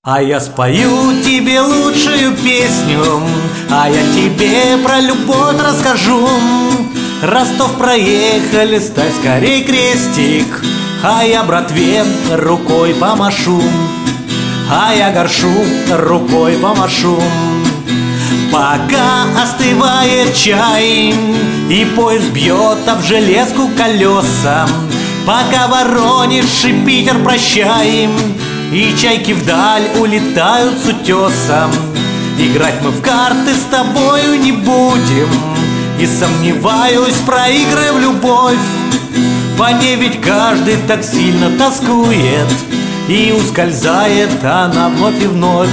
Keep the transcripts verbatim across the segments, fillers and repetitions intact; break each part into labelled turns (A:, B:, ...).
A: А я спою тебе лучшую песню, а я тебе про любовь расскажу. Ростов проехали, ставь скорей крестик, а я братве рукой помашу, а я горшу рукой помашу. Пока остывает чай и поезд бьет об железку колеса, пока Воронеж и Питер прощаем, и чайки вдаль улетают с утесом, играть мы в карты с тобою не будем, и сомневаюсь, проиграем любовь. По ней ведь каждый так сильно тоскует, и ускользает она вновь и вновь.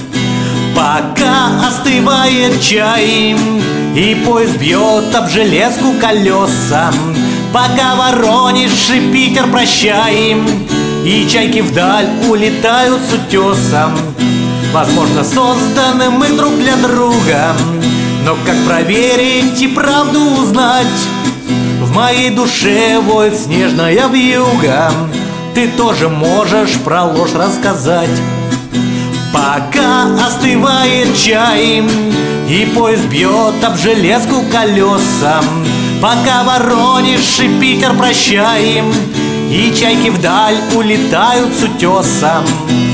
A: Пока остывает чай и поезд бьет об железку колеса, пока Воронеж и Питер прощаем, и чайки вдаль улетают с утесом. Возможно, созданы мы друг для друга, но как проверить и правду узнать? В моей душе воет снежная вьюга, ты тоже можешь про ложь рассказать. Пока остывает чай и поезд бьет об железку колеса, пока Воронеж и Питер прощаем, и чайки вдаль улетают с утесом.